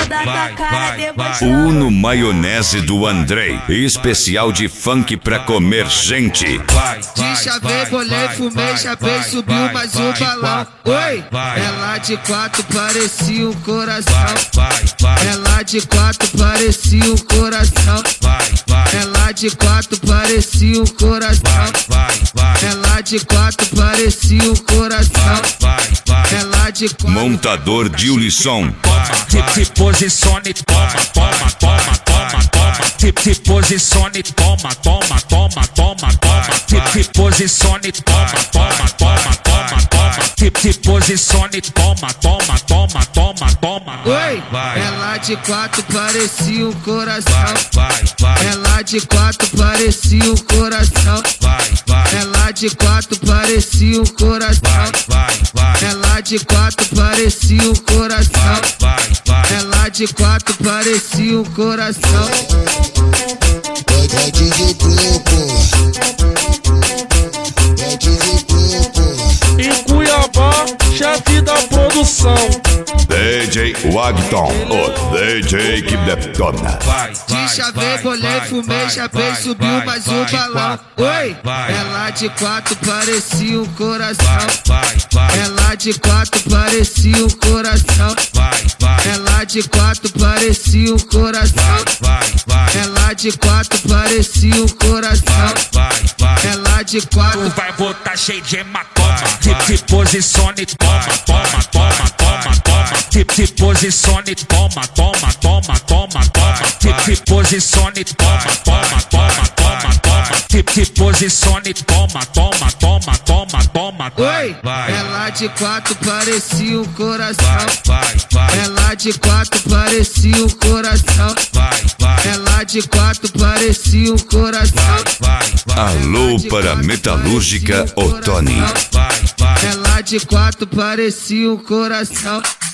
da tua cara depois. Uno Maionese do Andrei, especial de funk pra comer gente. De chavei, bolei, fumei, chapei, subiu mais um balão. Oi, ela de quatro parecia um coração. Ela de quatro parecia um coração. Ela de quatro parecia um coração. Ela de quatro parecia um coração. Ela de quatro. Montador Dilson. Se posicione, toma, toma, toma, toma, toma. Se posicione, toma, toma, toma, toma, toma. Se posicione, toma, toma, toma, toma, toma. Se posicione, toma, toma, toma, toma, toma. Oi, ela de quatro parecia um coração. Ela de quatro parecia um coração. Ela de quatro parecia um coração. Ela de quatro parecia um coração. Ela de quatro parecia um coração. É DJ Grupo. É DJ Grupo. Em Cuiabá, chefe da produção. DJ Wagton, o DJ que detona. De chavei, bolei, fumei, chapei, subiu mais um balão. Oi, ela de quatro parecia um coração. Ela de quatro parecia um coração. Ela de quatro parecia um coração. Ela de quatro parecia um coração. Ela de quatro. Vai botar cheio de hematoma. Se posicione, toma, toma, toma, toma, toma. Se posicione, toma, toma, toma, toma, toma. Se posicione, toma, toma, toma, toma, toma. Se posicione, toma, toma, toma, toma, toma. Oi, ela de quatro parecia um coração. Ela de quatro parecia um coração. Ela de quatro parecia um coração. Alô para Metalúrgica Otoni. Ela de quatro parecia um coração.